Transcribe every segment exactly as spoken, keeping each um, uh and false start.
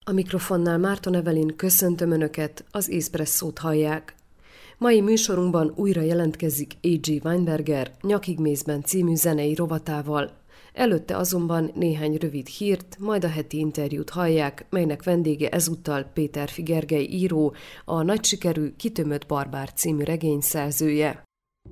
A mikrofonnál Márton Evelyn, köszöntöm Önöket, az Éspresszót hallják. Mai műsorunkban újra jelentkezik á gé Weinberger Nyakig mészben című zenei rovatával. Előtte azonban néhány rövid hírt, majd a heti interjút hallják, melynek vendége ezúttal Péterfi Gergely író, a nagy sikerű Kitömött barbár című regény szerzője.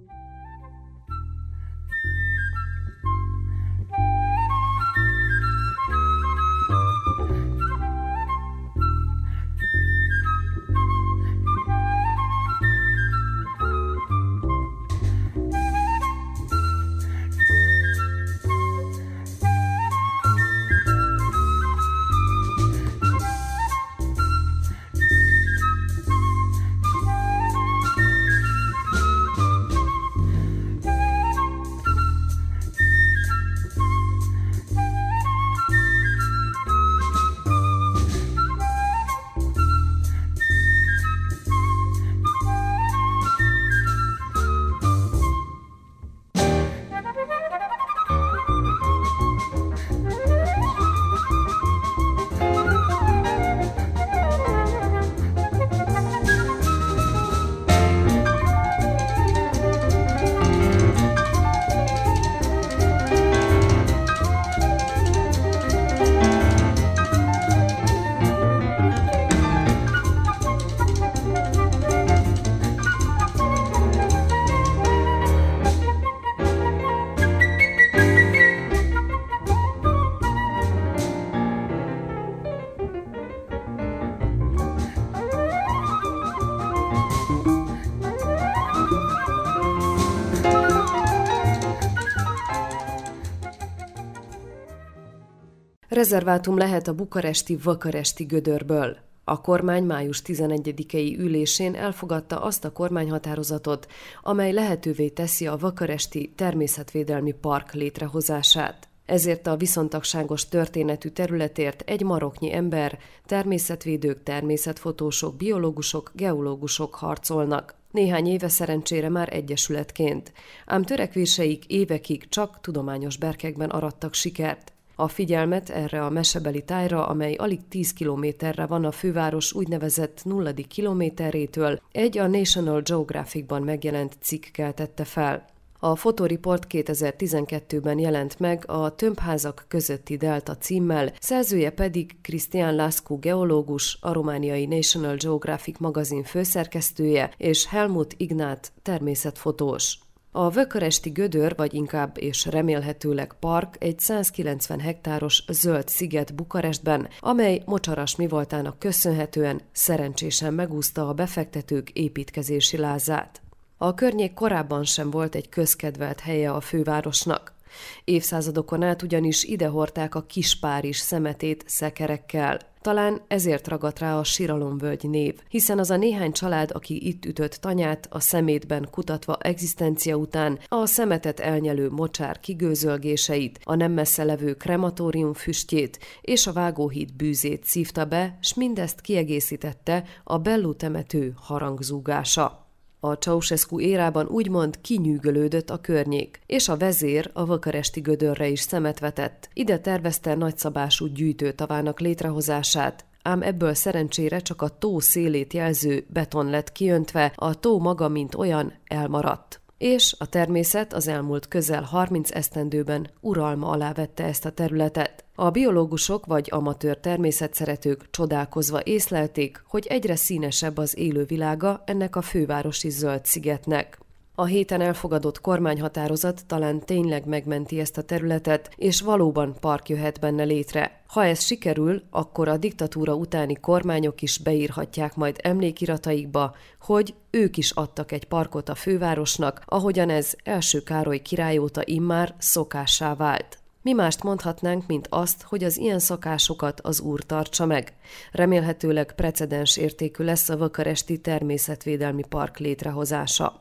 Rezervátum lehet a bukaresti Vakaresti gödörből. A kormány május tizenegyedikei ülésén elfogadta azt a kormányhatározatot, amely lehetővé teszi a Vakaresti Természetvédelmi Park létrehozását. Ezért a viszontagságos történetű területért egy maroknyi ember, természetvédők, természetfotósok, biológusok, geológusok harcolnak. Néhány éve szerencsére már egyesületként, ám törekvéseik évekig csak tudományos berkekben arattak sikert. A figyelmet erre a mesebeli tájra, amely alig tíz kilométerre van a főváros úgynevezett nulladik kilométerétől, egy a National Geographicban megjelent cikk keltette fel. A fotoriport kétezer-tizenkettőben jelent meg a Tömbházak közötti delta címmel, szerzője pedig Cristian Lascu geológus, a romániai National Geographic magazin főszerkesztője, és Helmut Ignát természetfotós. A Vakaresti gödör, vagy inkább és remélhetőleg park egy százkilencven hektáros zöld sziget Bukarestben, amely mocsaras mivoltának köszönhetően szerencsésen megúszta a befektetők építkezési lázát. A környék korábban sem volt egy közkedvelt helye a fővárosnak. Évszázadokon át ugyanis idehordták a kis Párizs szemetét szekerekkel. Talán ezért ragadt rá a Siralomvölgy név, hiszen az a néhány család, aki itt ütött tanyát, a szemétben kutatva egzisztencia után a szemetet elnyelő mocsár kigőzölgéseit, a nem messze levő krematórium füstjét és a vágóhíd bűzét szívta be, s mindezt kiegészítette a Bellu temető harangzúgása. A Ceausescu érában úgymond kinyűgölődött a környék, és a vezér a Vakaresti gödörre is szemet vetett. Ide tervezte nagyszabású gyűjtőtavának létrehozását, ám ebből szerencsére csak a tó szélét jelző beton lett kiöntve, a tó maga mint olyan elmaradt. És a természet az elmúlt közel harminc esztendőben uralma alá vette ezt a területet. A biológusok vagy amatőr természetszeretők csodálkozva észlelték, hogy egyre színesebb az élővilága ennek a fővárosi zöld szigetnek. A héten elfogadott kormányhatározat talán tényleg megmenti ezt a területet, és valóban park jöhet benne létre. Ha ez sikerül, akkor a diktatúra utáni kormányok is beírhatják majd emlékirataikba, hogy ők is adtak egy parkot a fővárosnak, ahogyan ez első Károly király óta immár szokássá vált. Mi mást mondhatnánk, mint azt, hogy az ilyen szokásokat az úr tartsa meg. Remélhetőleg precedens értékű lesz a Vakaresti Természetvédelmi Park létrehozása.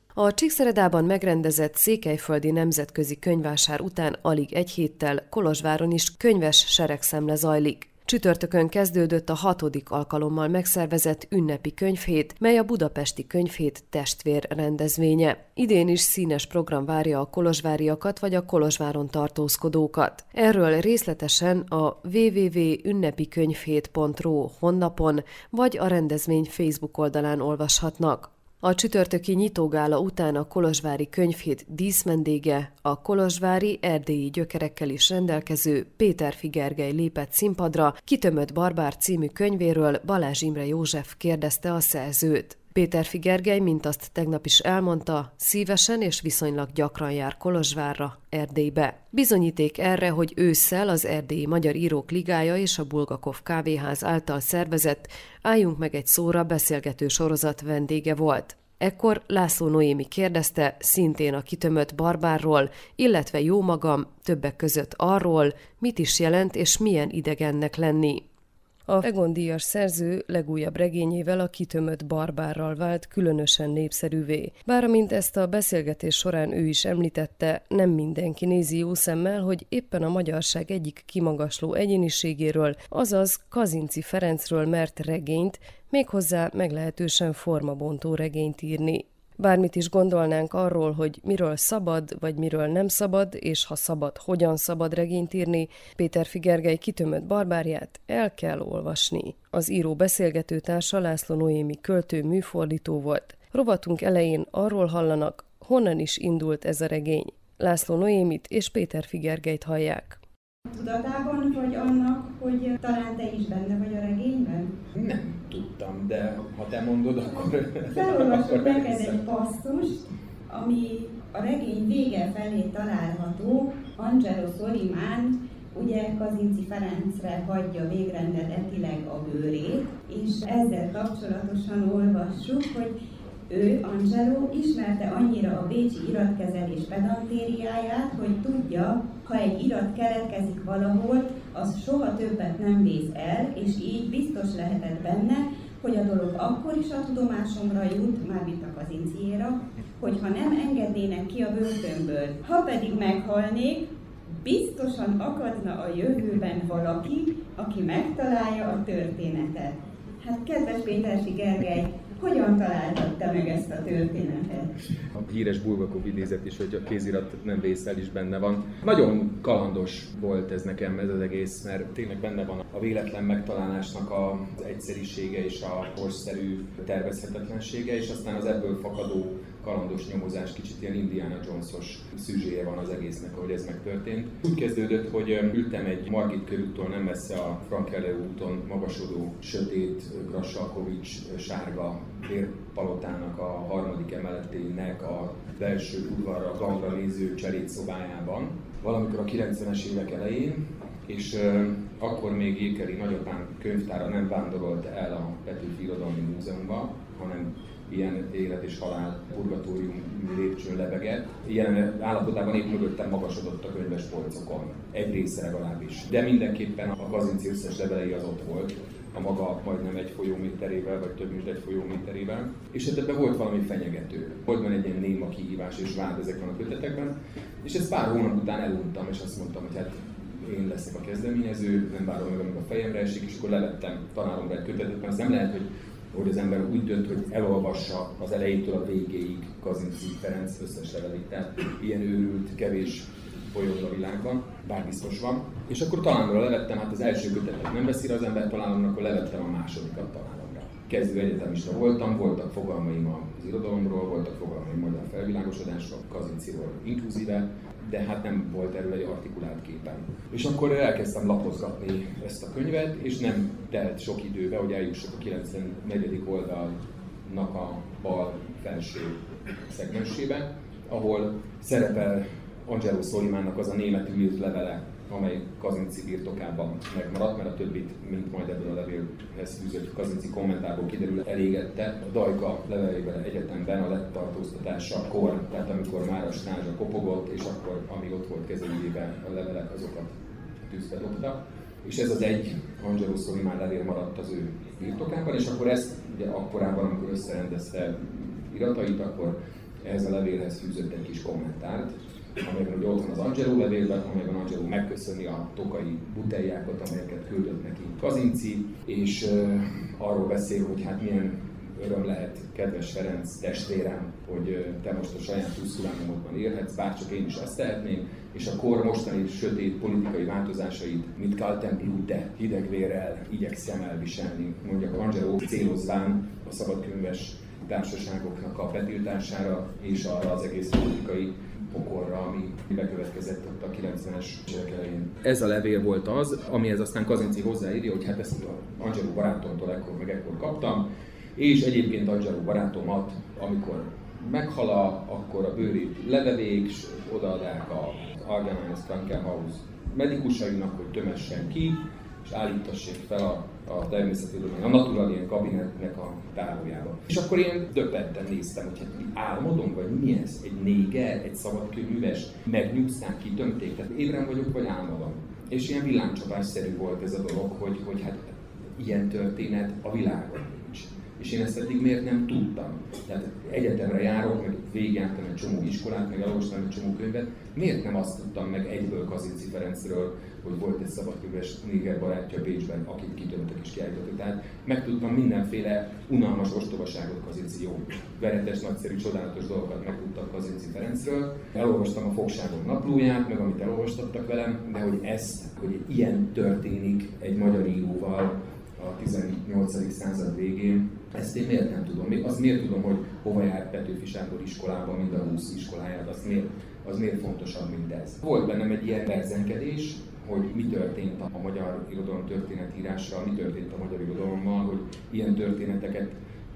A Csíkszeredában megrendezett Székelyföldi Nemzetközi Könyvvásár után alig egy héttel Kolozsváron is könyves seregszemle zajlik. Csütörtökön kezdődött a hatodik alkalommal megszervezett ünnepi könyvhét, mely a Budapesti Könyvhét testvér rendezvénye. Idén is színes program várja a kolozsváriakat vagy a Kolozsváron tartózkodókat. Erről részletesen a double-u double-u double-u pont ünnepikönyvhét pont ro honlapon vagy a rendezvény Facebook oldalán olvashatnak. A csütörtöki nyitógála után a kolozsvári könyvhét díszvendége, a kolozsvári erdélyi gyökerekkel is rendelkező Péterfi Gergely lépett színpadra, Kitömött barbár című könyvéről Balázs Imre József kérdezte a szerzőt. Péterfi Gergely, mint azt tegnap is elmondta, szívesen és viszonylag gyakran jár Kolozsvárra, Erdélybe. Bizonyíték erre, hogy ősszel az Erdélyi Magyar Írók Ligája és a Bulgakov Kávéház által szervezett Álljunk meg egy szóra beszélgető sorozat vendége volt. Ekkor László Noémi kérdezte szintén a Kitömött barbárról, illetve jómagam többek között arról, mit is jelent és milyen idegennek lenni. A Egon-díjas szerző legújabb regényével, a Kitömött barbárral vált különösen népszerűvé. Bár amint ezt a beszélgetés során ő is említette, nem mindenki nézi jó szemmel, hogy éppen a magyarság egyik kimagasló egyéniségéről, azaz Kazinczy Ferencről mert regényt, méghozzá meglehetősen formabontó regényt írni. Bármit is gondolnánk arról, hogy miről szabad, vagy miről nem szabad, és ha szabad, hogyan szabad regényt írni, Péterfi Gergely Kitömött barbárját el kell olvasni. Az író beszélgetőtársa László Noémi költő műfordító volt. Rovatunk elején arról hallanak, honnan is indult ez a regény. László Noémit és Péterfi Gergelyt hallják. Tudatában vagy annak, hogy talán te is benne vagy a regényben? Nem tudtam, de ha te mondod, akkor... Felolvasok neked egy passzust, ami a regény vége felé található. Angelo Solimán ugye Kazinczy Ferencre hagyja végrendetileg a bőrét, és ezzel kapcsolatosan olvassuk, hogy ő, Angelo, ismerte annyira a bécsi iratkezelés pedantériáját, hogy tudja, ha egy irat keletkezik valahol, az soha többet nem vész el, és így biztos lehetett benne, hogy a dolog akkor is a tudomásomra jut, mármint a Kazinczyéra, hogyha nem engednének ki a börtönből. Ha pedig meghalnék, biztosan akadna a jövőben valaki, aki megtalálja a történetet. Hát kedves Péterfi Gergely, hogyan találtad te meg ezt a történetet? A híres Bulgakov idézet is, hogy a kézirat nem vészel is benne van. Nagyon kalandos volt ez nekem ez az egész, mert tényleg benne van a véletlen megtalálásnak az egyszerisége és a korszerű tervezhetetlensége, és aztán az ebből fakadó kalandos nyomozás, kicsit ilyen Indiana Jones-os szüzséje van az egésznek, ahogy ez megtörtént. Úgy kezdődött, hogy ültem egy Margit körúttól nem messze a Frankelő úton magasodó, sötét, Grassalkovics sárga vérpalotának a harmadik emeletének a belső udvarra, gangra néző cselédszobájában, valamikor a kilencvenes évek elején, és uh, akkor még Ékeli nagyapám könyvtára nem vándorolt el a Petőfi Irodalmi Múzeumba, hanem ilyen élet és halál purgatórium lépcsőn lebegett. Ilyen állapotában épp mögöttem magasodott a könyves polcokon, egy része legalábbis. De mindenképpen a Kazinczy összes levelei az ott volt, a maga majdnem egy folyóméterével, vagy több mint egy folyóméterével. És ebben volt valami fenyegető. Volt benne egy ilyen néma kihívás és vád ezekben a kötetekben. És ezt pár hónap után eluntam, és azt mondtam, hogy hát én leszek a kezdeményező, nem várom meg, amíg a fejemre esik, és akkor levettem tanáromra egy kötetet, mert az nem lehet, hogy hogy az ember úgy dönt, hogy elolvassa az elejétől a végéig Kazinczy Ferenc összes levelét. Tehát ilyen őrült, kevés folyó a világban, bár biztos van. És akkor találomra levettem, hát az első kötetet nem veszi az ember találomra, akkor levettem a másodikat találomra. Kezdő egyetemista voltam, voltak fogalmaim az irodalomról, voltak fogalmaim majd a felvilágosodásról, Kazinczyról inkluzíve, de hát nem volt erről egy artikulált képen. És akkor elkezdtem lapozgatni ezt a könyvet, és nem telt sok időbe, hogy eljussak a kilencvennegyedik oldalnak a bal felső szegmensébe, ahol szerepel Angelo Solimánnak az a németül írt levele, amely Kazinczy birtokában megmaradt, mert a többit, mint majd ebből a levélhez fűzött Kazinczy kommentárból kiderül, elégette. A Dajka leveleiben egyetemben a letartóztatásakor, tehát amikor már a stázsa kopogott, és akkor, amíg ott volt kezéjében a levelek, azokat tűzbe dobta. És ez az egy Angelo Solimán levél maradt az ő birtokában, és akkor ezt ugye akkorában, amikor összerendezte iratait, akkor ehhez a levélhez fűzött egy kis kommentárt, amelyben ugye ott van az Angelo levélben, amelyben Angelo megköszöni a tokai buteljákat, amelyeket küldött neki Kazinczy, és uh, arról beszél, hogy hát milyen öröm lehet, kedves Ferenc testvérem, hogy uh, te most a saját Tusculánumodban élhetsz, bárcsak én is azt tehetném, és a kor mostani sötét politikai változásait, mit kaltem blute, hidegvérrel igyekszem elviselni, mondja Angelo, célozván a szabadkönyves társaságoknak a betiltására és arra az egész politikai pokorra, ami bekövetkezett ott a kilencvenes évek elején. Ez a levél volt az, amihez aztán Kazinczy hozzáírja, hogy hát ezt a Angelo barátomtól ekkor meg ekkor kaptam, és egyébként Angelo barátomat, amikor meghal, akkor a bőrét levevék, és odaadják az Allgemeines Krankenhaus medikusainak, hogy tömessen ki, és állítassék fel a, a természettudomány, a Naturalien kabinetnek a tároljába. És akkor én döbbenten néztem, hogy hát álmodom, vagy mi ez? Egy néger, egy szabadkőműves, megnyugszták, kitömték, tehát ébren vagyok, vagy álmodom. És ilyen villámcsapásszerű volt ez a dolog, hogy, hogy hát ilyen történet a világon nincs. És én ezt eddig miért nem tudtam? Tehát egyetemre járok, meg végigjártam egy csomó iskolát, meg elolvastam egy csomó könyvet. Miért nem azt tudtam meg egyből Kazinczy Ferencről, hogy volt egy szabadkönyves néger barátja Bécsben, akit kitömtek és kiállítottak. Tehát megtudtam mindenféle unalmas ostobaságot Kazinczy, jó, veretes, nagyszerű, csodálatos dolgokat megtudtam Kazinczy Ferencről. Elolvastam a Fogságok naplóját, meg amit elolvastattak velem, de hogy ezt, hogy ilyen történik egy magyar íróval a tizennyolcadik század végén, ezt én miért nem tudom? Azt miért tudom, hogy hova járt Petőfi Sándor iskolában, mind a húsz iskoláját, az miért, az miért fontosabb, mint ez? Volt bennem egy ilyen verzenkedés, hogy mi történt a magyar irodalom történetírásra, mi történt a magyar irodalommal, hogy ilyen történeteket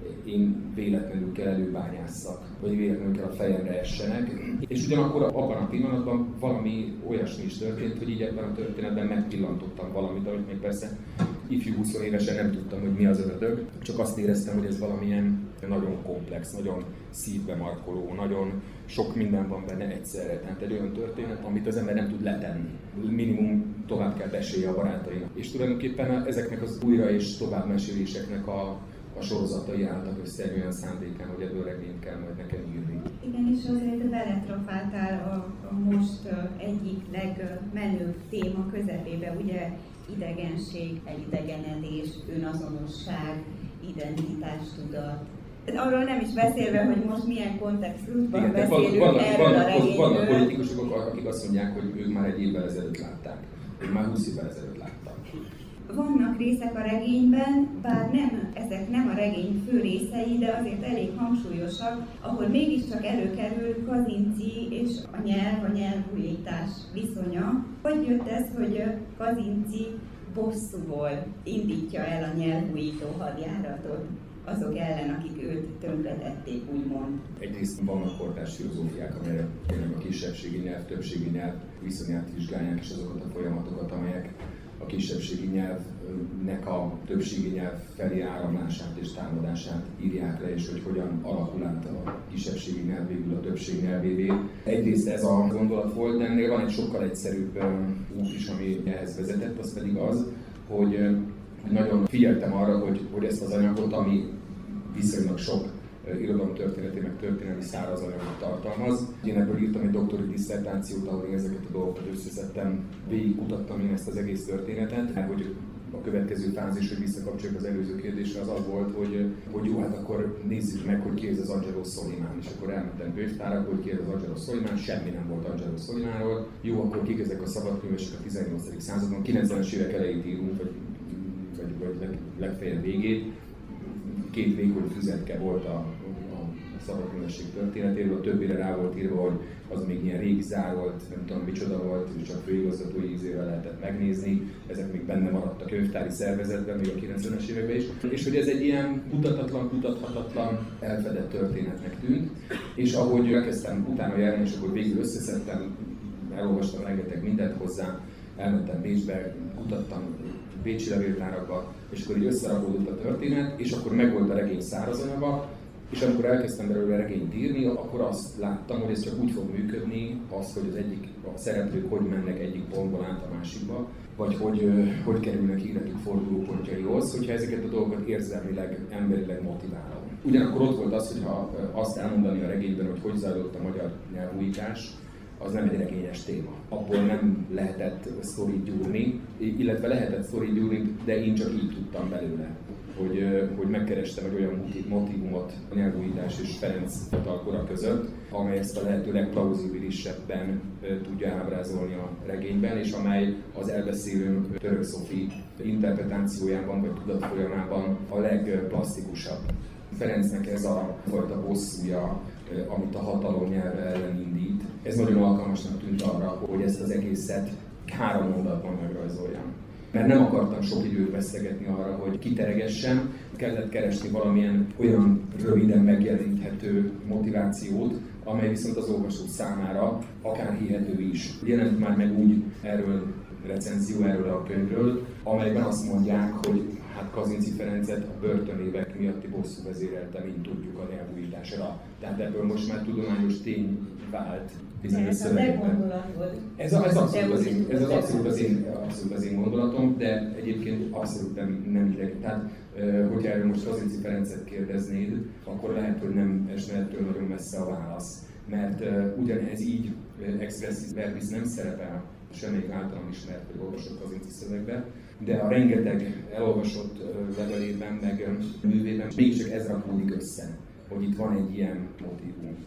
én véletlenül kell előbányásszak, vagy véletlenül kell a fejemre essenek. És ugyanakkor abban a pillanatban valami olyasmi is történt, hogy így ebben a történetben megpillantottam valamit, amit még persze ifjú húsz évesen nem tudtam, hogy mi az ördög, csak azt éreztem, hogy ez valamilyen nagyon komplex, nagyon szívbe markoló, nagyon sok minden van benne egyszerre. Tehát egy olyan történet, amit az ember nem tud letenni. Minimum tovább kell mesélje a barátainak. És tulajdonképpen ezeknek az újra és tovább meséléseknek a a sorozatai álltak össze egy olyan szándékán, hogy ebből regényt kell majd nekem írni. Igen, és azért beletrafáltál a, a most egyik legmenőbb téma közepébe, ugye idegenség, elidegenedés, önazonosság, identitástudat. Arról nem is beszélve, hogy most milyen kontextusban igen, beszélünk vannak, erről vannak, a regényről. Vannak politikusok, akik azt mondják, hogy ők már egy évvel ezelőtt látták. Ők már húsz évvel ezelőtt látták. Vannak részek a regényben, bár nem, ezek nem a regény fő részei, de azért elég hangsúlyosak, ahol mégiscsak előkerül Kazinczy és a nyelv, a nyelvújítás viszonya. Hogy jött ez, hogy Kazinczy bosszúból indítja el a nyelvújító hadjáratot azok ellen, akik őt tönkretették, úgymond? Egyrészt vannak kortárs filozófiák, amelyek tényleg a kisebbségi nyelv, többségi nyelv viszonyát vizsgálják, és azokat a folyamatokat, amelyek a kisebbségi nyelvnek a többségi nyelv felé áramlását és támadását írják le, és hogy hogyan alakul át a kisebbségi nyelv végül a többség nyelvévé. Egyrészt ez a gondolat volt, de ennél van egy sokkal egyszerűbb út is, ami ehhez vezetett, az pedig az, hogy nagyon figyeltem arra, hogy, hogy ezt az anyagot, ami viszonylag sok irodalomtörténeti, meg történelmi száraz anyagot tartalmaz. Én ebből írtam egy doktori disszertációt, ahol én ezeket a dolgokat összeszedtem, végigkutattam én ezt az egész történetet, hogy a következő fázis, hogy visszakapcsoljuk az előző kérdésre, az az volt, hogy, hogy jó, hát akkor nézzük meg, hogy ki ez az Angelo Solimán. És akkor elmentem könyvtárakba, hogy ki ez az Angelo Solimán, semmi nem volt Angelo Solimánról. Jó, akkor kik ezek a szabadkönyvesek a tizennyolcadik században, kilencvenes évek elejét írunk, vagy, vagy, vagy legfeljebb végét. Két vékony füzetke volt a, a szabadkönyvesség történetéről, a többire rá volt írva, hogy az még ilyen régi zárolt, nem tudom micsoda volt, és csak főigazgatói ízével lehetett megnézni. Ezek még benne maradt a könyvtári szervezetben, még a kilencvenes években is. És hogy ez egy ilyen kutatatlan, kutathatatlan, elfedett történetnek tűnt. És ahogy elkezdtem utána járni, és akkor végül összeszedtem, elolvastam rengeteg mindent hozzá, elmentem Bécsbe, kutattam bécsi levéltárakba, és akkor így összerakódott a történet, és akkor megvolt a regény szárazanyaga, és amikor elkezdtem belőle regényt írni, akkor azt láttam, hogy ez csak úgy fog működni, az, hogy az egyik, a szereplők hogy mennek egyik pontból át a másikba, vagy hogy, hogy kerülnek életük fordulópontjaihoz, hogyha ezeket a dolgokat érzelmileg, emberileg motiválom. Ugyanakkor ott volt az, hogy ha azt elmondani a regényben, hogy hogy zajlott a magyar nyelvújítás, az nem egy regényes téma. Abból nem lehetett sztorit gyúrni, illetve lehetett sztorit gyúrni, de én csak így tudtam belőle, hogy, hogy megkerestem egy olyan motivumot a nyelvújítás és Ferenc fiatalkora között, amely ezt a lehető legplauzibilisebben tudja ábrázolni a regényben, és amely az elbeszélő Török Szofi interpretációjában vagy tudatfolyamában a legplasztikusabb. Ferencnek ez a fajta bosszúja, amit a hatalom nyelve ellen indít, ez nagyon alkalmasnak tűnt arra, hogy ezt az egészet három mondatban megrajzoljam. Mert nem akartam sok időt vesztegetni arra, hogy kiteregessem, kellett keresni valamilyen olyan röviden megjeleníthető motivációt, amely viszont az olvasó számára akár hihető is. Jelent már meg úgy erről recenzió erről a könyvről, amelyben azt mondják, hogy hát Kazinczy Ferencet a börtönévek miatti bosszú vezérelte, mint tudjuk a nyelvújításra. Tehát ebből most már tudományos tény vált bizonyos szövegekben. Ez, a, ez, abszolút az én, ez az abszolút az, én, abszolút az én gondolatom, de egyébként abszolút nem, nem ideg. Tehát, hogyha erről most Kazinczy Ferencet kérdeznéd, akkor lehet, hogy nem esne ettől nagyon messze a válasz. Mert ugyanez így expressis verbis nem szerepel semmelyik általam ismert vagy olvasott Kazinczy szövegbe, de a rengeteg elolvasott levelében, meg művében mégiscsak ez rakódik össze, hogy itt van egy ilyen motívum.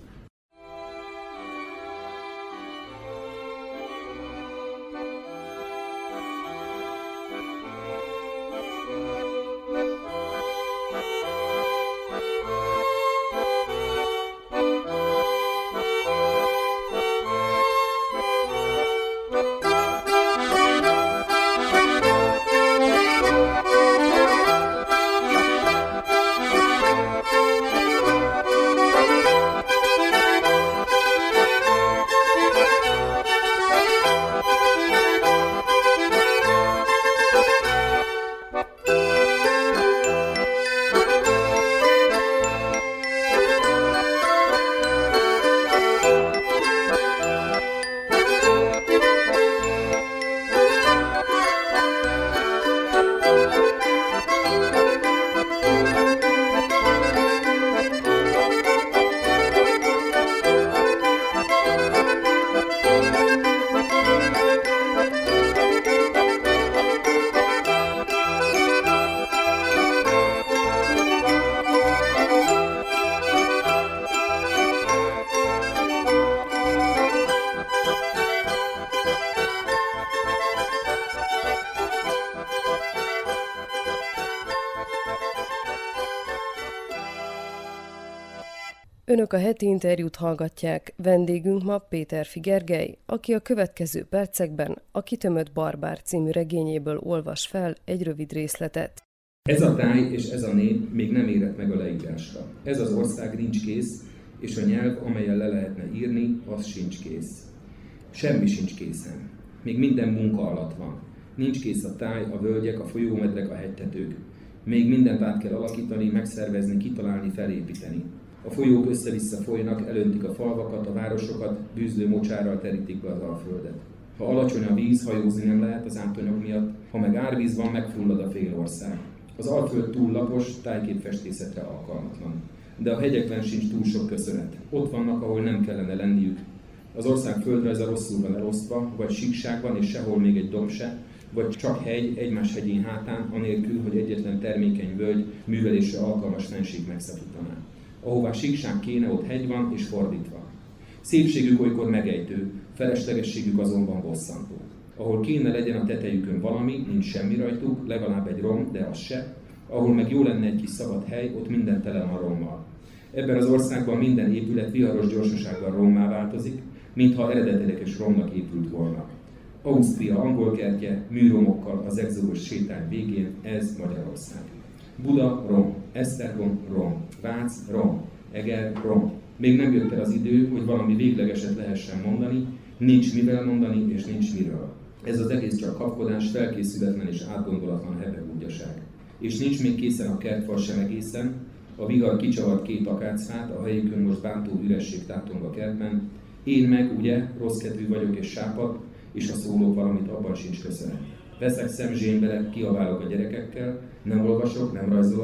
Önök a heti interjút hallgatják. Vendégünk ma Péterfi Gergely, aki a következő percekben a Kitömött barbár című regényéből olvas fel egy rövid részletet. Ez a táj és ez a nép még nem érett meg a leírásra. Ez az ország nincs kész, és a nyelv, amelyen le lehetne írni, az sincs kész. Semmi sincs készen. Még minden munka alatt van. Nincs kész a táj, a völgyek, a folyómedrek, a hegytetők. Még mindent át kell alakítani, megszervezni, kitalálni, felépíteni. A folyók össze-vissza folynak, elöntik a falvakat, a városokat, bűzlő mocsárral terítik be az Alföldet. Ha alacsony a víz, hajózni nem lehet az átonyok miatt, ha meg árvíz van, megfullad a fél ország. Az Alföld túl lapos, tájképfestészetre alkalmatlan. De a hegyekben sincs túl sok köszönet. Ott vannak, ahol nem kellene lenniük. Az ország földrajza rosszul van elosztva, vagy síkságban és sehol még egy domb se, vagy csak hegy egymás hegyén hátán, anélkül, hogy egyetlen termékeny völgy művelésre alkalmas fenség megszakítaná. Ahová síkság kéne, ott hegy van, és fordítva. Szépségük olykor megejtő, feleslegességük azonban bosszantó. Ahol kéne legyen a tetejükön valami, nincs semmi rajtuk, legalább egy rom, de az se. Ahol meg jó lenne egy kis szabad hely, ott minden tele van rommal. Ebben az országban minden épület viharos gyorsasággal rommá változik, mintha eredetileges romnak épült volna. Ausztria angol kertje, műromokkal az exodus sétány végén, ez Magyarország. Buda, rom. Esztergom, rom. Vác, rom. Eger, rom. Még nem jött el az idő, hogy valami véglegeset lehessen mondani, nincs mivel mondani, és nincs miről. Ez az egész csak kapkodás, felkészületlen és átgondolatlan hebegúgyaság. És nincs még készen a kertfal sem egészen, a vigar kicsavart két akácfát, a helyükön most bántó üresség tátong a kertben. Én meg, ugye, rossz kedvű vagyok és sápad, és ha szólok valamit, abban sincs köszönet. Veszek szemzsénbele, kiabálok a gyerekekkel, nem olvasok, nem rajzolok,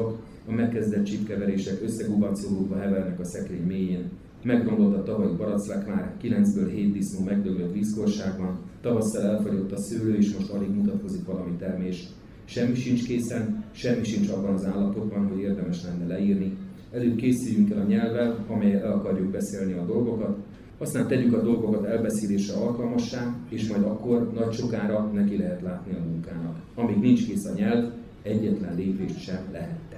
a megkezdett csipkeverések összegubancolódva hevernek a szekrény mélyén. Megromlott a tavalyi baraclák már, kilencből hét disznó megdöglött vízkorságban, tavasszal elfagyott a szőlő, és most alig mutatkozik valami termés. Semmi sincs készen, semmi sincs abban az állapotban, hogy érdemes lenne leírni. Előbb készüljünk el a nyelvvel, amellyel el akarjuk beszélni a dolgokat, aztán tegyük a dolgokat elbeszélésre alkalmassá, és majd akkor nagy sokára neki lehet látni a munkának. Amíg nincs kész a nyelv, egyetlen lépést sem lehet tenni.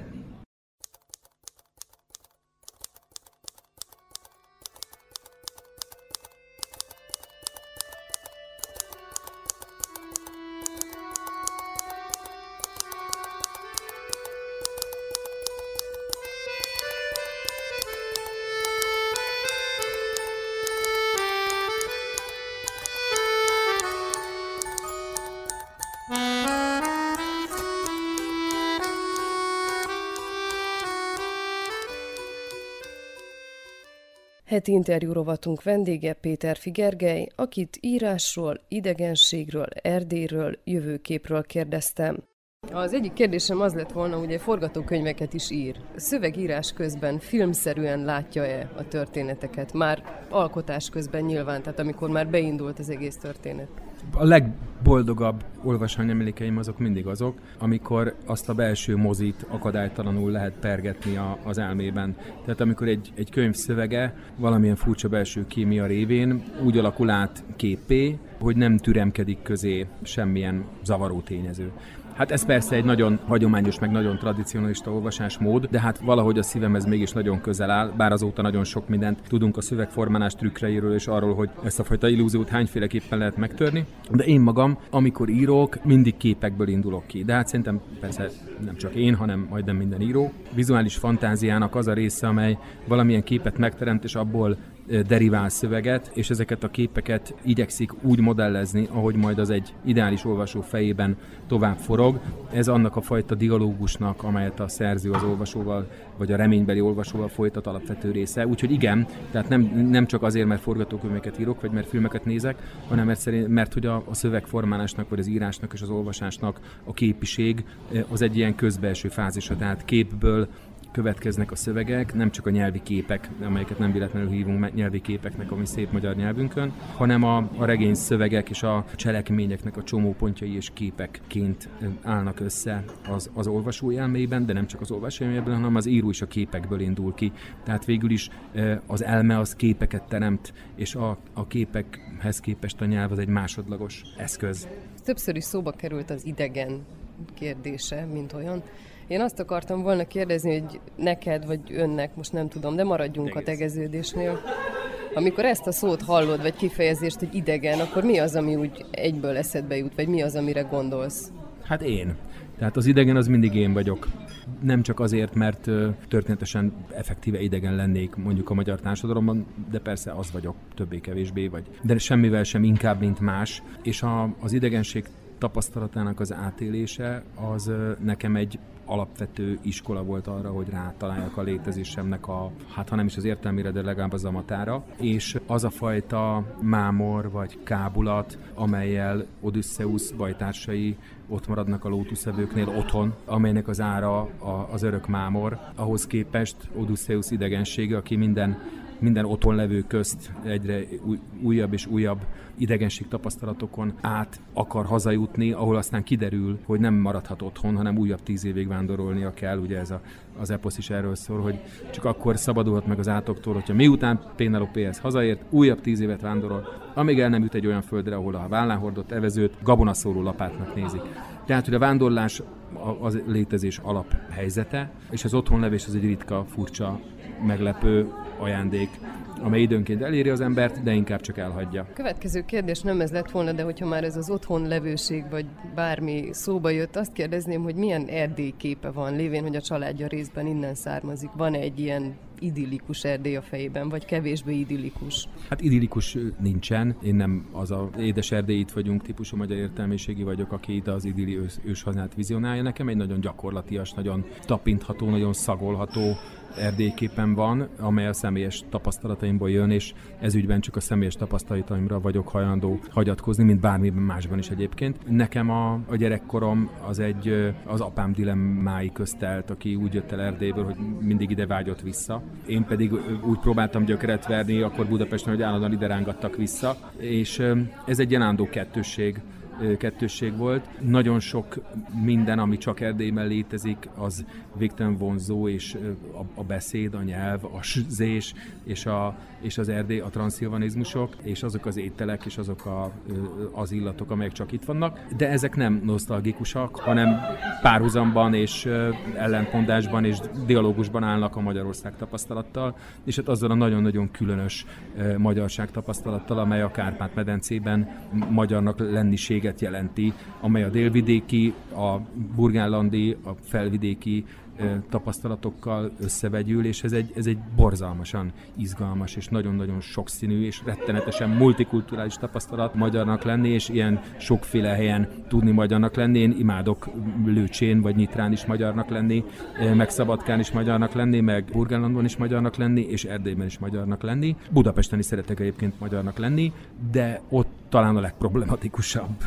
Heti interjú rovatunk vendége Péterfi Gergely, akit írásról, idegenségről, Erdélyről, jövőképről kérdeztem. Az egyik kérdésem az lett volna, hogy forgatókönyveket is ír. Szövegírás közben filmszerűen látja-e a történeteket? Már alkotás közben nyilván, tehát amikor már beindult az egész történet. A legboldogabb olvasmány emlékeim azok mindig azok, amikor azt a belső mozit akadálytalanul lehet pergetni a, az elmében. Tehát amikor egy, egy könyv szövege valamilyen furcsa belső kémia révén úgy alakul át képpé, hogy nem türemkedik közé semmilyen zavaró tényező. Hát ez persze egy nagyon hagyományos, meg nagyon tradicionalista olvasásmód, de hát valahogy a szívemhez mégis nagyon közel áll, bár azóta nagyon sok mindent tudunk a szövegformálás trükkreiről és arról, hogy ezt a fajta illúziót hányféleképpen lehet megtörni. De én magam, amikor írok, mindig képekből indulok ki. De hát szerintem persze nem csak én, hanem majdnem minden író. Vizuális fantáziának az a része, amely valamilyen képet megteremt, és abból derivál szöveget, és ezeket a képeket igyekszik úgy modellezni, ahogy majd az egy ideális olvasó fejében tovább forog. Ez annak a fajta dialógusnak, amelyet a szerző az olvasóval, vagy a reménybeli olvasóval folytat, alapvető része. Úgyhogy igen, tehát nem, nem csak azért, mert forgatókönyveket írok, vagy mert filmeket nézek, hanem mert, szerint, mert hogy a, a szövegformálásnak, vagy az írásnak és az olvasásnak a képiség az egy ilyen közbelső fázisa, tehát képből következnek a szövegek, nem csak a nyelvi képek, amelyeket nem véletlenül hívunk nyelvi képeknek a mi szép magyar nyelvünkön, hanem a, a regény szövegek és a cselekményeknek a csomópontjai és képekként állnak össze az, az olvasói elméjében, de nem csak az olvasói elméjében, hanem az író is a képekből indul ki. Tehát végül is az elme az képeket teremt, és a, a képekhez képest a nyelv az egy másodlagos eszköz. Többször is szóba került az idegen kérdése, mint olyan. Én azt akartam volna kérdezni, hogy neked vagy önnek, most nem tudom, de maradjunk Egész. a tegeződésnél. Amikor ezt a szót hallod, vagy kifejezést, hogy idegen, akkor mi az, ami úgy egyből eszedbe jut, vagy mi az, amire gondolsz? Hát én. Tehát az idegen az mindig én vagyok. Nem csak azért, mert történetesen effektíve idegen lennék mondjuk a magyar társadalomban, de persze az vagyok többé-kevésbé, vagy. De semmivel sem inkább, mint más. És a, az idegenség tapasztalatának az átélése az nekem egy alapvető iskola volt arra, hogy rátaláljak a létezésemnek a, hát ha nem is az értelmére, de legalább az amatára. És az a fajta mámor vagy kábulat, amellyel Odüsszeusz bajtársai ott maradnak a lótuszevőknél otthon, amelynek az ára a, az örök mámor. Ahhoz képest Odüsszeusz idegensége, aki minden minden otthon levő közt egyre új, újabb és újabb idegenség tapasztalatokon át akar hazajutni, ahol aztán kiderül, hogy nem maradhat otthon, hanem újabb tíz évig vándorolnia kell. Ugye ez a, az eposz is erről szól, hogy csak akkor szabadulhat meg az átoktól, hogyha miután Pénelopéhez hazaért, újabb tíz évet vándorol, amíg el nem jut egy olyan földre, ahol a vállán hordott evezőt gabonaszóró lapátnak nézik. Tehát, hogy a vándorlás az létezés alaphelyzete, és az otthonlevés az egy ritka, furcsa, meglepő ajándék, amely időnként eléri az embert, de inkább csak elhagyja. Következő kérdés nem ez lett volna, de hogyha már ez az otthonlevőség, vagy bármi szóba jött, azt kérdezném, hogy milyen Erdély képe van, lévén, hogy a családja részben innen származik. Van egy ilyen idillikus Erdély a fejében, vagy kevésbé idillikus? Hát idillikus nincsen. Én nem az a édes Erdély itt vagyunk típusú magyar értelmiségi vagyok, aki itt az idilli ős, őshazát vizionálja. Nekem egy nagyon gyakorlatias, nagyon tapintható, nagyon szagolható erdélyképen van, amely a személyes tapasztalataimból jön, és ez ügyben csak a személyes tapasztalataimra vagyok hajlandó hagyatkozni, mint bármiben másban is egyébként. Nekem a, a gyerekkorom az egy az apám dilemmái közt állt, aki úgy jött el Erdélyből, hogy mindig ide vágyott vissza. Én pedig úgy próbáltam gyökeret verni akkor Budapesten, hogy állandóan ide rángattak vissza, és ez egy ilyen állandó kettősség. kettősség volt. Nagyon sok minden, ami csak Erdélyben létezik, az végtelen vonzó, és a, a beszéd, a nyelv, a zés, és, a, és az Erdély, a transzilvanizmusok, és azok az ételek, és azok a, az illatok, amelyek csak itt vannak. De ezek nem nosztalgikusak, hanem párhuzamban, és ellentmondásban, és dialógusban állnak a Magyarország tapasztalattal, és hát azzal a nagyon-nagyon különös magyarság tapasztalattal, amely a Kárpát-medencében magyarnak lennisége jelenti, amely a délvidéki, a burgenlandi, a felvidéki tapasztalatokkal összevegyül, és ez egy, ez egy borzalmasan izgalmas és nagyon-nagyon sokszínű és rettenetesen multikulturális tapasztalat magyarnak lenni, és ilyen sokféle helyen tudni magyarnak lenni. Én imádok Lőcsén vagy Nyitrán is magyarnak lenni, meg Szabadkán is magyarnak lenni, meg Burgenlandon is magyarnak lenni, és Erdélyben is magyarnak lenni. Budapesten is szeretek egyébként magyarnak lenni, de ott talán a legproblematikusabb.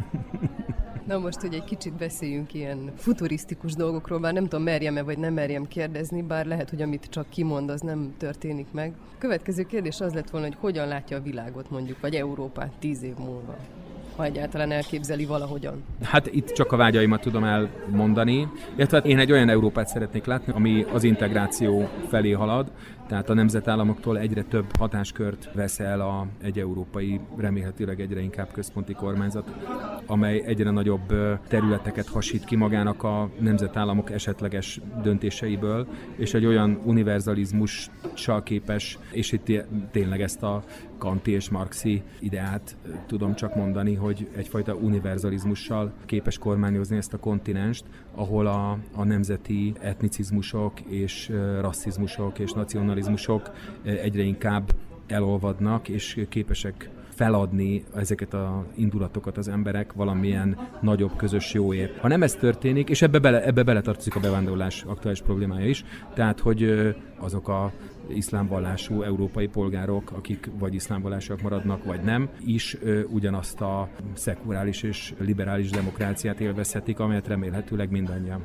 Na most, hogy egy kicsit beszéljünk ilyen futurisztikus dolgokról, bár nem tudom, merjem-e vagy nem merjem kérdezni, bár lehet, hogy amit csak kimond, az nem történik meg. A következő kérdés az lett volna, hogy hogyan látja a világot mondjuk, vagy Európát tíz év múlva, ha egyáltalán elképzeli valahogyan. Hát itt csak a vágyaimat tudom elmondani. Illetve én egy olyan Európát szeretnék látni, ami az integráció felé halad, tehát a nemzetállamoktól egyre több hatáskört vesz el a, egy európai, remélhetőleg egyre inkább központi kormányzat, amely egyre nagyobb területeket hasít ki magának a nemzetállamok esetleges döntéseiből, és egy olyan univerzalizmussal képes, és itt tényleg ezt a kanti és marxi ideát tudom csak mondani, hogy egyfajta univerzalizmussal képes kormányozni ezt a kontinenst, ahol a, a nemzeti etnicizmusok és rasszizmusok és nacionalizmusok egyre inkább elolvadnak, és képesek feladni ezeket az indulatokat az emberek valamilyen nagyobb közös jóért. Ha nem ez történik, és ebbe, bele, ebbe beletartozik a bevándorlás aktuális problémája is, tehát hogy azok a iszlámvallású európai polgárok, akik vagy iszlámvallásúak maradnak, vagy nem, is ugyanazt a szekuláris és liberális demokráciát élvezhetik, amelyet remélhetőleg mindannyian.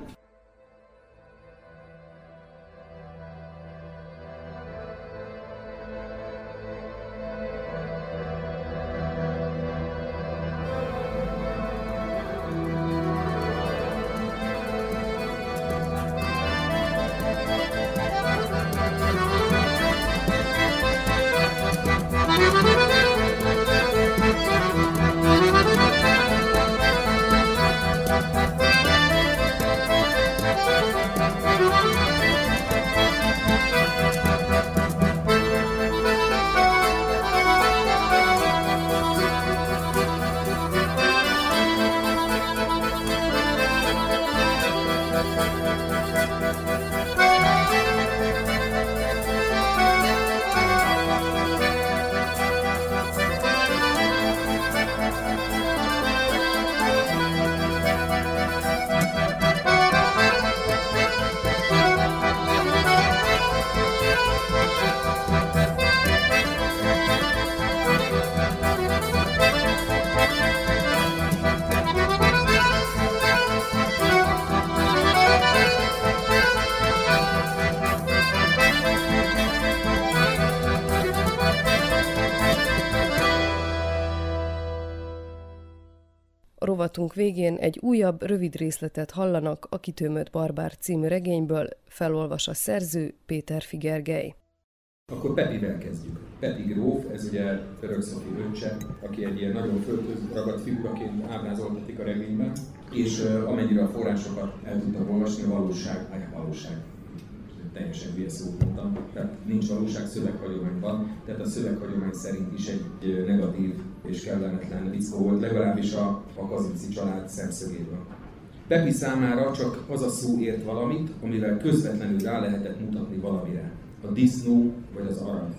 Rovatunk végén egy újabb, rövid részletet hallanak a Kitömött barbár című regényből, felolvas a szerző Péter Figergely. Akkor Pepivel kezdjük. Pepi gróf, ez ugye Török Szofi öccse, aki egy ilyen nagyon földhöz ragadt figuraként ábrázoltatik a regényben, és uh, amennyire a forrásokat el tudtam olvasni, a valóság, vagy a valóság, teljesen hülye szót mondtam, tehát nincs valóság, szöveghagyomány van, tehát a szöveghagyomány szerint is egy negatív és kellemetlen fickó volt, legalábbis a, a Kazinczy család szemszögéből. Pepi számára csak az a szó ért valamit, amivel közvetlenül rá lehetett mutatni valamire. a disznó vagy az arany.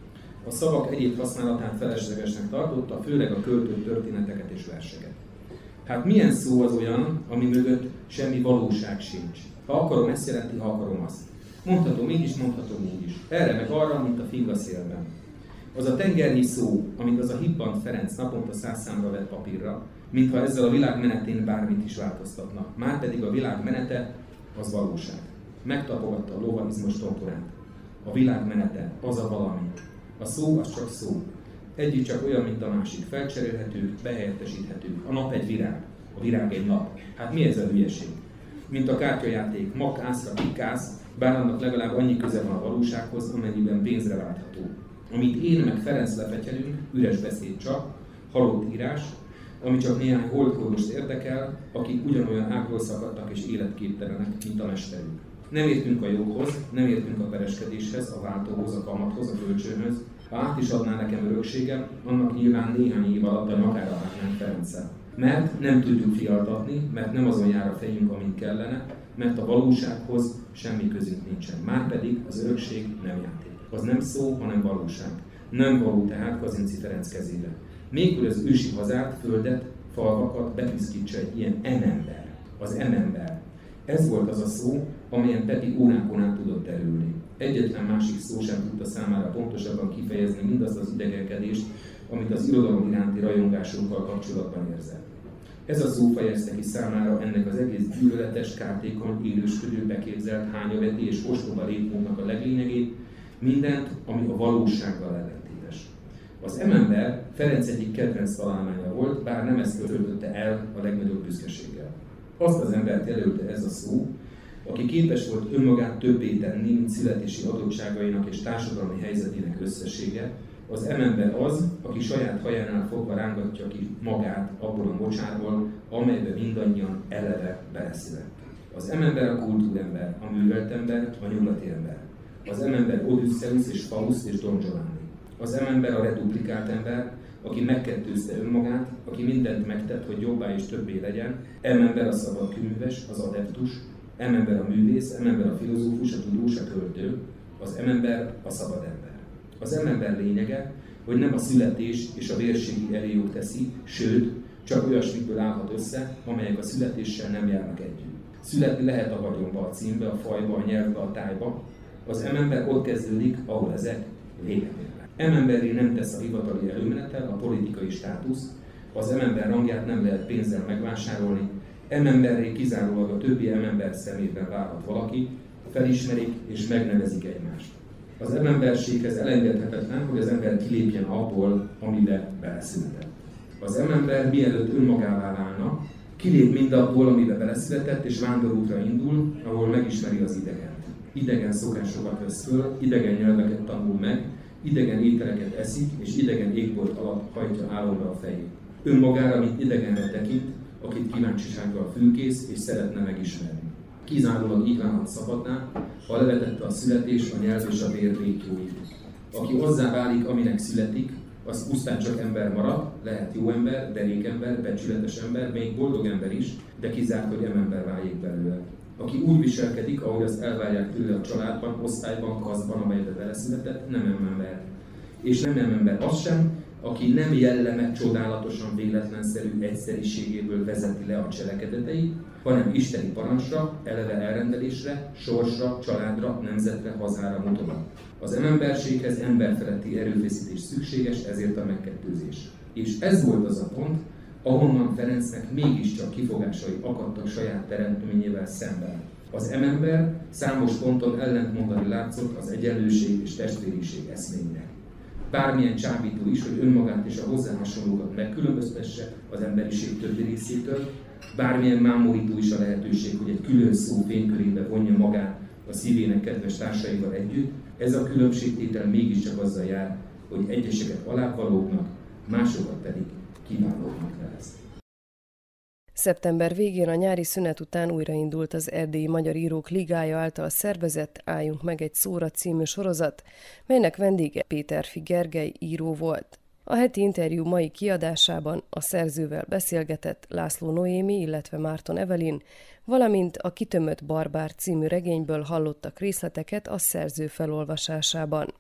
A szavak egyéb használatát feleslegesnek tartotta, főleg a költők történeteket és verseket. Hát milyen szó az olyan, ami mögött semmi valóság sincs? Ha akarom, ezt jelenti, ha akarom, azt. Mondhatom így is, mondhatom úgy is. Erre meg arra, mint a fig a szélben. Az a tengernyi szó, amit az a hibbant Ferenc naponta száz számra vett papírra, mintha ezzel a világ menetén bármit is változtatna. Márpedig a világ menete az valóság. Megtapogatta a lóvaizmos tomporát. A világ menete, az a valami. A szó az csak szó. Egyik csak olyan, mint a másik. Felcserélhetők, behelyettesíthetők. A nap egy virág. A virág egy nap. Hát mi ez a hülyeség? Mint a kártyajáték. Makászra pikász, bár annak legalább annyi köze van a valósághoz, amennyiben pénzre váltható. Amit én meg Ferenc lefetyelünk, üres beszéd csak, halott írás, ami csak néhány holdkódost érdekel, akik ugyanolyan ágról szakadtak és életképtelenek, mint a mesterünk. Nem értünk a joghoz, nem értünk a pereskedéshez, a váltóhoz, a kamathoz, a kölcsönhöz. Ha át is adná nekem örökségem, annak nyilván néhány év alatt a nyakára vágnánk Ferenccel. Mert nem tudjuk fialtatni, mert nem azon jár a fejünk, amint kellene, mert a valósághoz semmi közünk nincsen. Márpedig az örökség nem játék. Az nem szó, hanem valóság. Nem való tehát Kazinczy Ferenc kezére. Még hogy az ősi hazát, földet, falvakat bepiszkítsa egy ilyen emember. Az emember. Ez volt az a szó, amelyen Peti órákon át tudott terülni. Egyetlen másik szó sem tudta számára pontosabban kifejezni mindazt az idegelkedést, amit az irodalom iránti rajongásunkkal kapcsolatban érzett. Ez a szó fejezte ki számára ennek az egész gyűlöletes, kártékony, élősködő, beképzelt, hányaveti és ostoba létmódnak a leglényegét, mindent, ami a valósággal ellentétes. Az emember Ferenc egyik kedvenc találmánya volt, bár nem ezt töltötte el a legnagyobb büszkeséggel. Azt az embert jelölte ez a szó, aki képes volt önmagát többé tenni, mint születési adottságainak és társadalmi helyzetének összessége. Az emember az, aki saját hajánál fogva rángatja ki magát abból a mocsárból, amelybe mindannyian eleve beleszületett. Az emember a kultúrember, a művelt ember, a nyugati ember. Az emember Odysseus és Faust és Don Giovanni. Az emember a reduplikált ember, aki megkettőzte önmagát, aki mindent megtett, hogy jobbá és többé legyen. Emember a szabadkőműves, az adeptus, emember a művész, emember a filozófus, a tudós, a költő. Az emember a szabad ember. Az emember lényege, hogy nem a születés és a vérségi erélyog teszi, sőt, csak olyasmikből állhat össze, amelyek a születéssel nem járnak együtt. Születni lehet a vagyonba, a címbe, a fajba, a nyelvbe, a tájba. Az emember ott kezdődik, ahol ezek véget érnek. Ememberré nem tesz a hivatali előmenetel, a politikai státusz, az emember rangját nem lehet pénzzel megvásárolni, ememberré kizárólag a többi emember szemében válhat valaki, felismerik és megnevezik egymást. Az ememberséghez elengedhetetlen, hogy az ember kilépjen abból, amibe beleszületett. Az emember mielőtt önmagává válna, kilép mindabból, amibe beleszületett, és vándorútra indul, ahol megismeri az idegent. Idegen szokásokat vesz föl, idegen nyelveket tanul meg, idegen ételeket eszik, és idegen égbolt alatt hajtja álomra a fejét. Önmagára, mint idegenre tekint, akit kíváncsisággal fülkész és szeretne megismerni. Kizárólag így válhat szabadná, ha levetette a születés, a nyelv és a vér rétjóit. Aki hozzá válik, aminek születik, az pusztán csak ember marad, lehet jó ember, derékember, becsületes ember, még boldog ember is, de kizárt, hogy emember váljék belőle. Aki úgy viselkedik, ahogy azt elvárják tőle a családban, osztályban, kaszban, amelybe beleszületett, nem ember. És nem ember az sem, aki nem jelleme csodálatosan véletlenszerű egyszeriségéből vezeti le a cselekedeteit, hanem isteni parancsra, eleve elrendelésre, sorsra, családra, nemzetre, hazára mutogat. Az ememberséghez emberfeletti erőfeszítés szükséges, ezért a megkettőzés. És ez volt az a pont, ahonnan Ferencnek mégiscsak kifogásai akadtak saját teremtményével szemben. Az emember számos ponton ellentmondani látszott az egyenlőség és testvériség eszménynek. Bármilyen csábító is, hogy önmagát és a hozzá hasonlókat megkülönböztesse az emberiség többi részétől, bármilyen mámorító is a lehetőség, hogy egy külön szó fénykörébe vonja magát a szívének kedves társaival együtt, ez a különbségtétel mégiscsak azzal jár, hogy egyeseket alábbvalóknak, másokat pedig kiválóknak nevez. Szeptember végén a nyári szünet után újraindult az Erdélyi Magyar Írók Ligája által szervezett Álljunk meg egy szóra című sorozat, melynek vendége Péterfi Gergely író volt. A heti interjú mai kiadásában a szerzővel beszélgetett László Noémi, illetve Márton Evelyn, valamint a Kitömött barbár című regényből hallottak részleteket a szerző felolvasásában.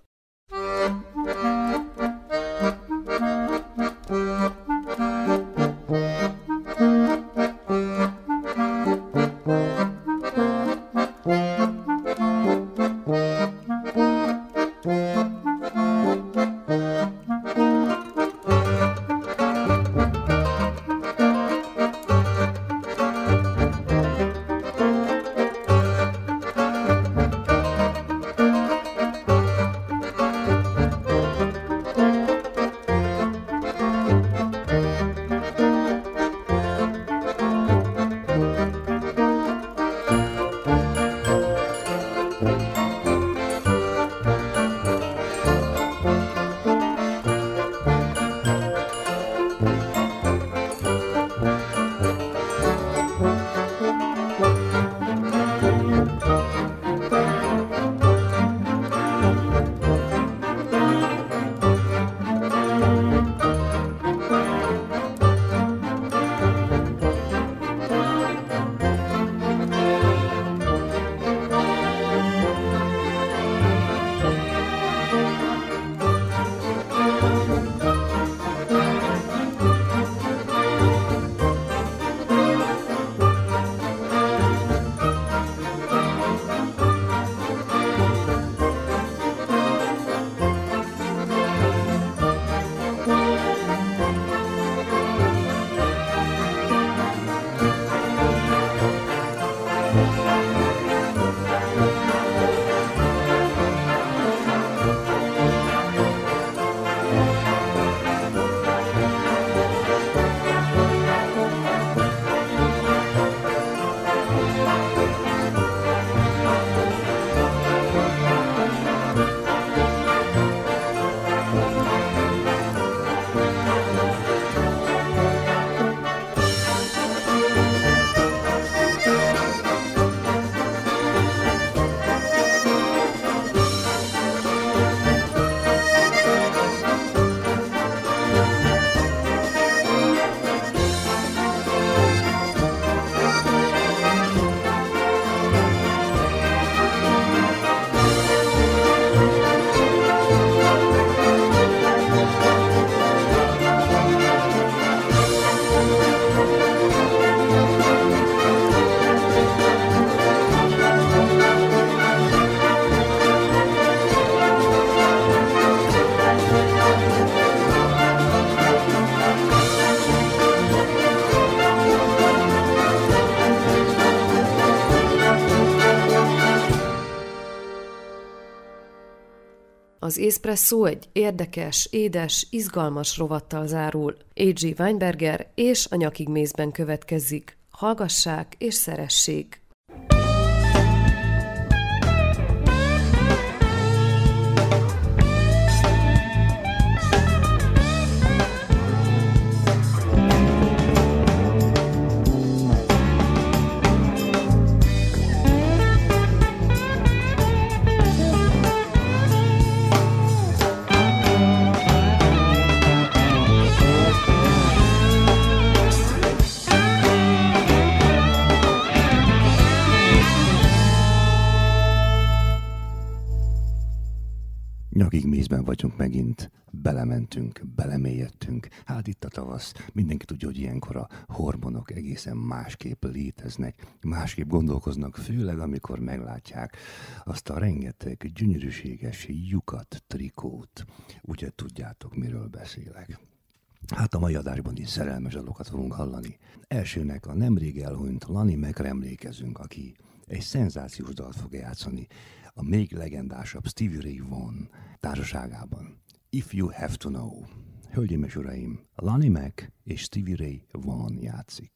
Az Eszpresszó egy érdekes, édes, izgalmas rovattal zárul. á gé Weinberger és a Nyakig mézben következik. Hallgassák és szeressék! Nyakig mézben vagyunk megint, belementünk, belemélyedtünk. Hát itt a tavasz, mindenki tudja, hogy ilyenkor a hormonok egészen másképp léteznek, másképp gondolkoznak, főleg amikor meglátják azt a rengeteg gyönyörűséges lyukat, trikót. Úgyhogy tudjátok, miről beszélek. Hát a mai adásban is szerelmes dalokat fogunk hallani. Elsőnek a nemrég elhunyt Lonnie Mackre emlékezünk, aki egy szenzációs dalt fog játszani a még legendásabb Stevie Ray Vaughan társaságában. If You Have To Know. Hölgyeim és uraim, Lonnie Mack és Stevie Ray Vaughan játszik.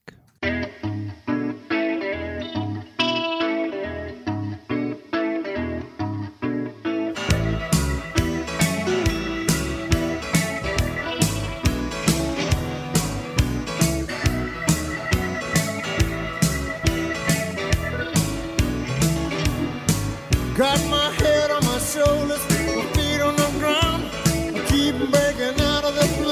Got my head on my shoulders, my feet on the ground. I keep breaking out of the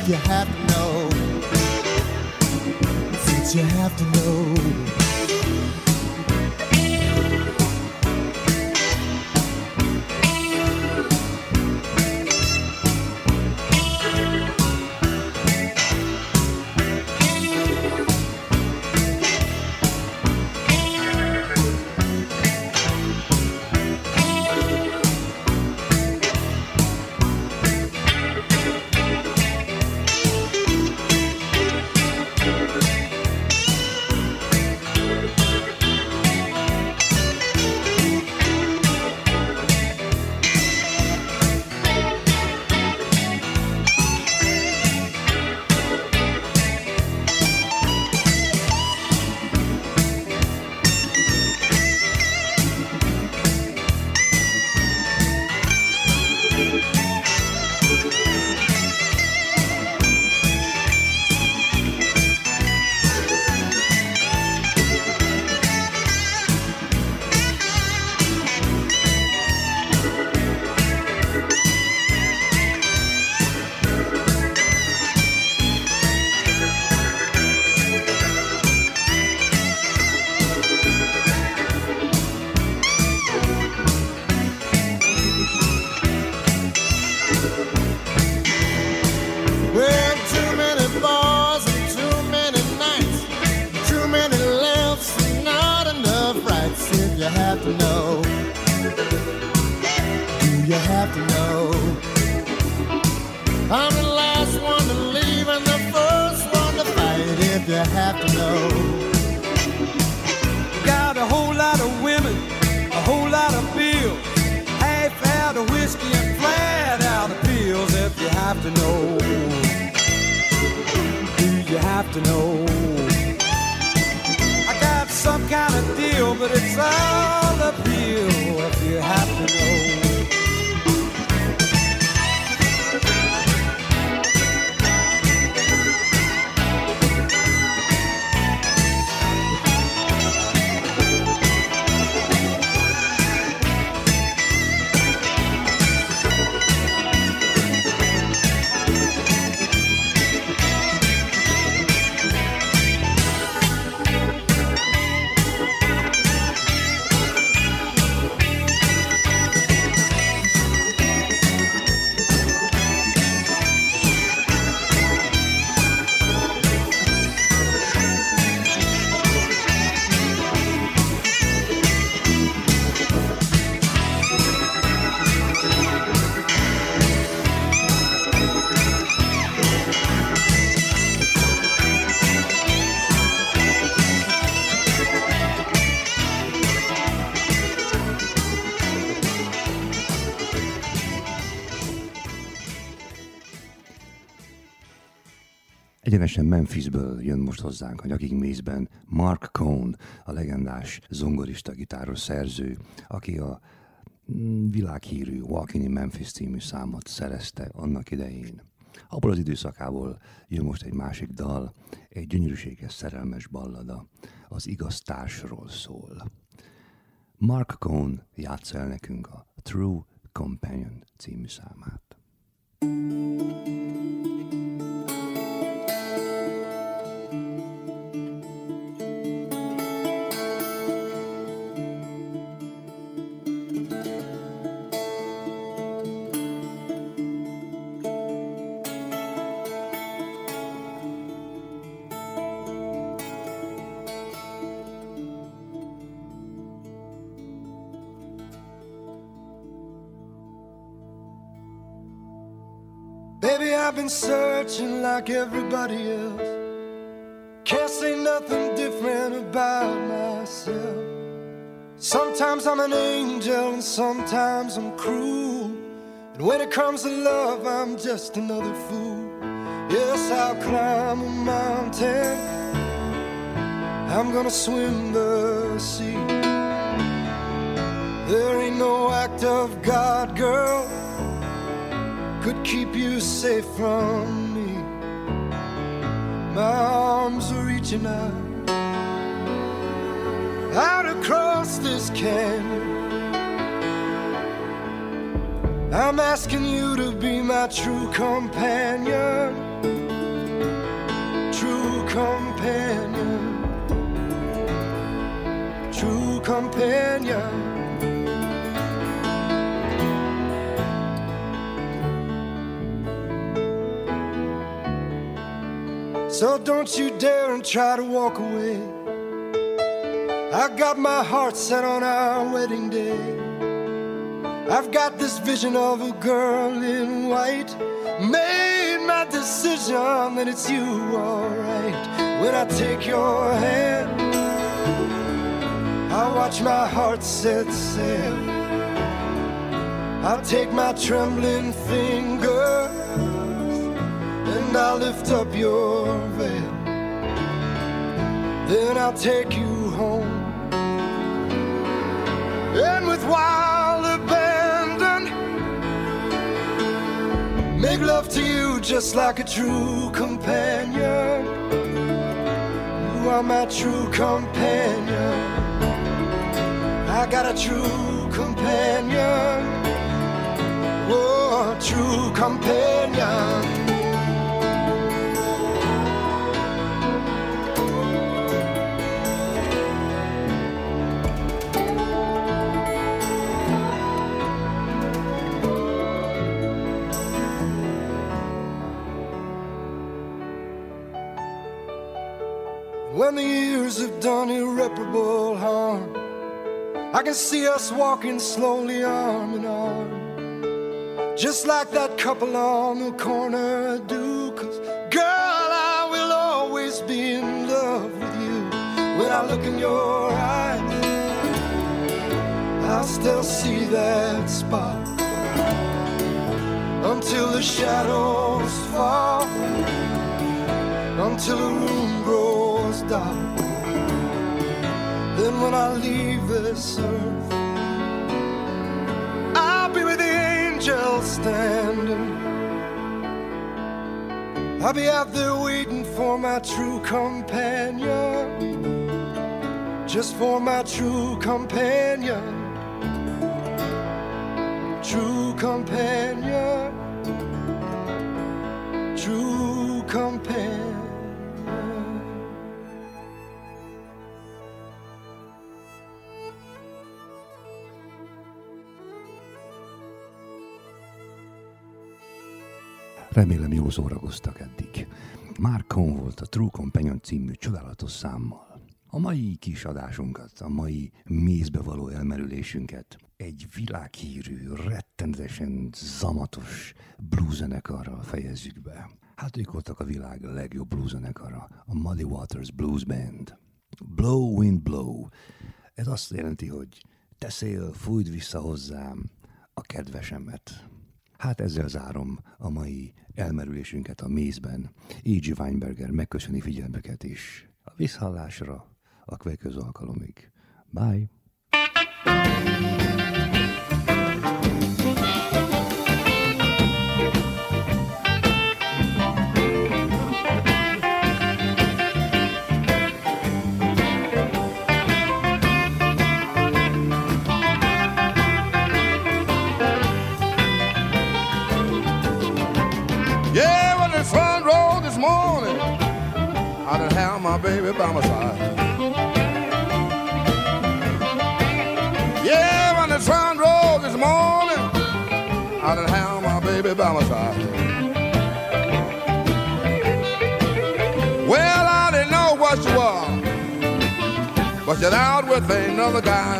you have to know. Since you have to know. Egyenesen Memphisből jön most hozzánk a nyakig mézben Mark Cohn, a legendás zongorista, gitáros szerző, aki a világhírű Walking in Memphis című számot szerezte annak idején. Abból az időszakából jön most egy másik dal, egy gyönyörűséges szerelmes ballada, az igaz társról szól. Mark Cohn játsza el nekünk a True Companion című számát. Baby, I've been searching like everybody else. Can't say nothing different about myself. Sometimes I'm an angel and sometimes I'm cruel. And when it comes to love, I'm just another fool. Yes, I'll climb a mountain. I'm gonna swim the sea. There ain't no act of God, girl, could keep you safe from me. My arms are reaching out, out across this canyon. I'm asking you to be my true companion. true companion, true companion. So don't you dare and try to walk away. I got my heart set on our wedding day. I've got this vision of a girl in white. Made my decision that it's you, alright. When I take your hand, I watch my heart set sail. I'll take my trembling fingers and I'll lift up your veil. Then I'll take you home. And with wild abandon, make love to you just like a true companion. You are my true companion. I got a true companion. Oh, a true companion. When the years have done irreparable harm, I can see us walking slowly arm in arm, just like that couple on the corner do. 'Cause girl, I will always be in love with you. When I look in your eyes, I'll still see that spot until the shadows fall, until the room grows dark. Then when I leave this earth, I'll be with the angels standing. I'll be out there waiting for my true companion, just for my true companion, true companion, true companion. Remélem jól szórakoztak eddig. Mark Cohn volt a True Companion című csodálatos számmal. A mai kis adásunkat, a mai mézbe való elmerülésünket egy világhírű, rettenetesen zamatos blueszenekarral fejezzük be. Hát ők voltak a világ legjobb blueszenekara, a Muddy Waters Blues Band. Blow, wind, blow. Ez azt jelenti, hogy te szél, fújd vissza hozzám a kedvesemet. Hát ezzel zárom a mai elmerülésünket a mézben. á gé. Weinberger megköszöni figyelmeket is. A visszhallásra a következő alkalomig. Bye! I done have my baby by my side. Yeah, when the sun rose this morning, I done have my baby by my side. Well, I didn't know what you were, but you're out with another guy.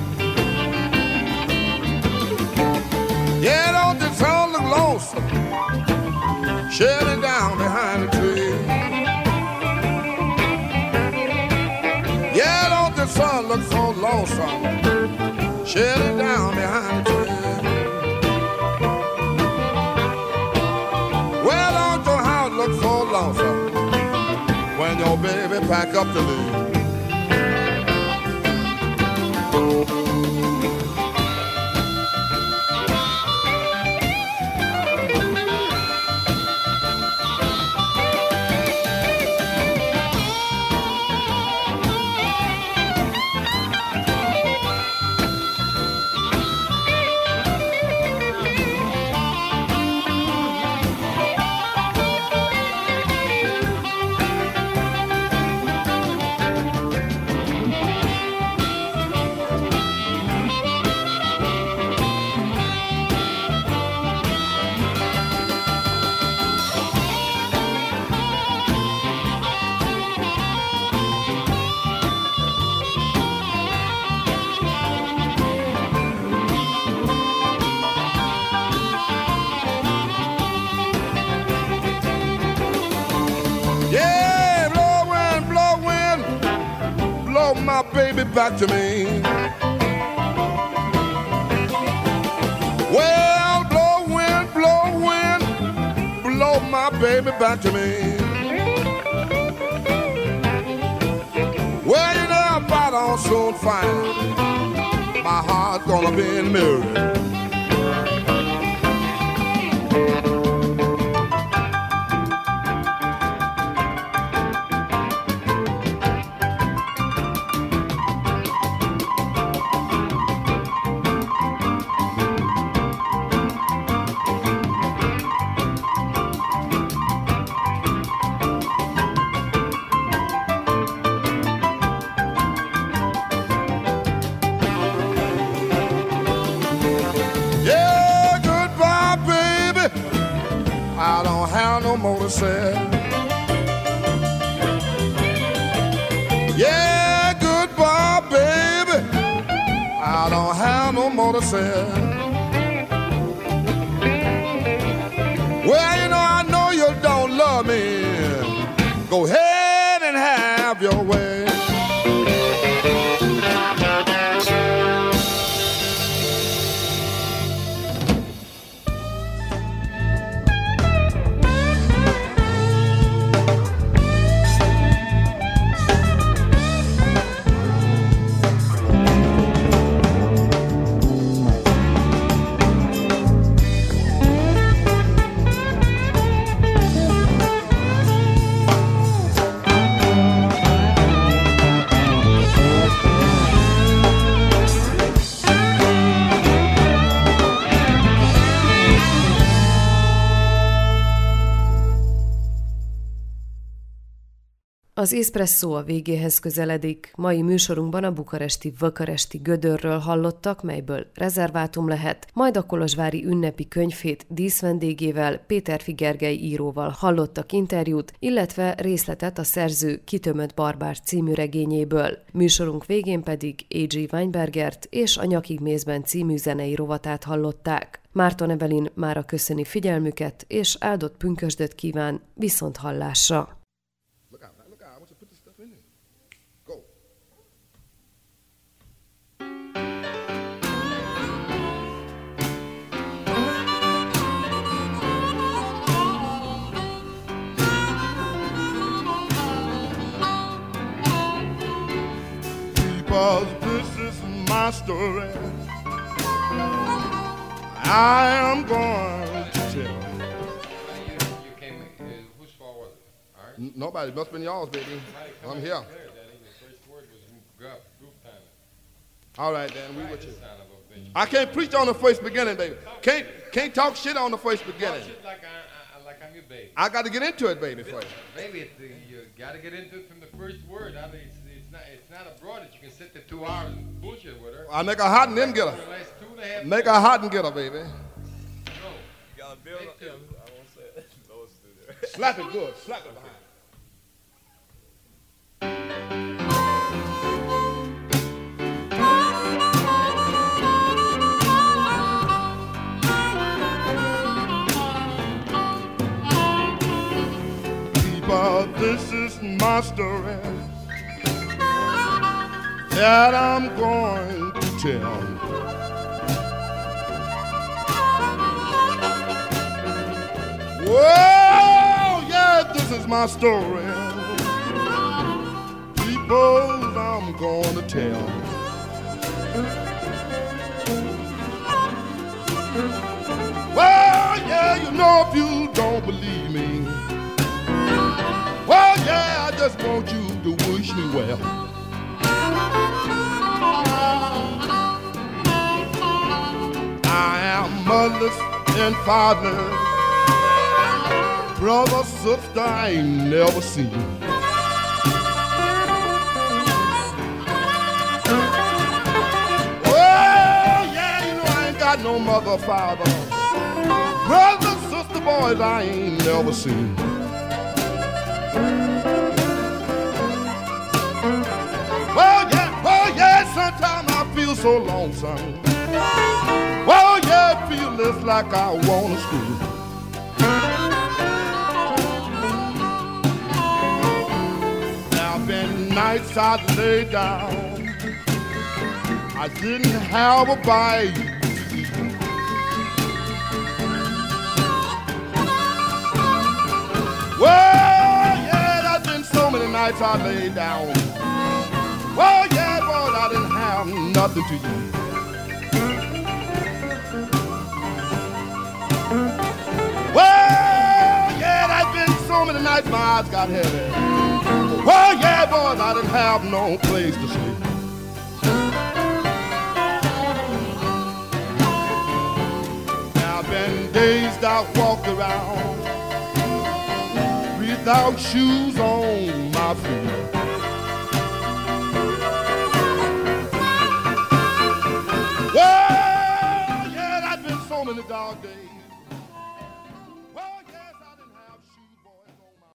Yeah, don't the sun look lonesome, shedding down behind the tree. Yeah, don't the sun look so lonesome, shedding down behind the tree. Well, don't your house look so lonesome when your baby pack up to leave. my baby back to me. Well, blow wind, blow wind, blow my baby back to me. Well, you know, if I don't soon find my heart's gonna be in Mary. Say. Yeah, goodbye, baby. I don't have no more to say. Well, you know, I know you don't love me. Go ahead and have your way. Az Espresso a végéhez közeledik. Mai műsorunkban a bukaresti Vakaresti Gödörről hallottak, melyből rezervátum lehet, majd a kolozsvári ünnepi könyvhét díszvendégével, Péterfi Gergely íróval hallottak interjút, illetve részletet a szerző Kitömött barbár című regényéből. Műsorunk végén pedig á gé Weinbergert és a Nyakig mézben című zenei rovatát hallották. Márton Evelyn mára köszöni figyelmüket, és áldott pünkösdöt kíván, viszont hallásra! Because this is my story, I am going to tell. You, you came, uh, whose fault was it? Ours? Nobody, must have been yours, baby. I'm here. There, Danny. The first word was goof, goof time. All right, Dan, we with you. Son of a bitch. I can't preach on the first beginning, baby. Can't can't talk shit on the first beginning. Talk shit like, I, I, like I'm your baby. I got to get into it, baby, first. Baby, it's, uh, you got to get into it from the first word. I mean, it's, it's not it's not abroad that you can sit there two hours and bullshit with her. I make a hot and then get her. For the last two and a half Make a hot and get her, baby. No. You gotta build up. I won't say it. Those do that. Slap it good. Slap it behind. But this is my story that I'm going to tell. Whoa, yeah, this is my story. People, I'm going to tell. Well, yeah, you know if you don't believe me, well, yeah, I just want you to wish me well. I am motherless and fatherless, brother, sister, I ain't never seen. Well, yeah, you know I ain't got no mother, father, brother, sister, boys, I ain't never seen. Well, yeah, well, yeah, sometimes I feel so lonesome. Well, yeah, I feel just like I wanna scream. Now, been nights I lay down I didn't have a bite. Well, yeah, there's been so many nights I laid down. Well, yeah, boy, I didn't have nothing to eat. Well, yeah, there's been so many nights my eyes got heavy. Well, yeah, boys, I didn't have no place to sleep. Now, been days that I walked around without shoes on my feet. Well, yeah, there's been so many dark days.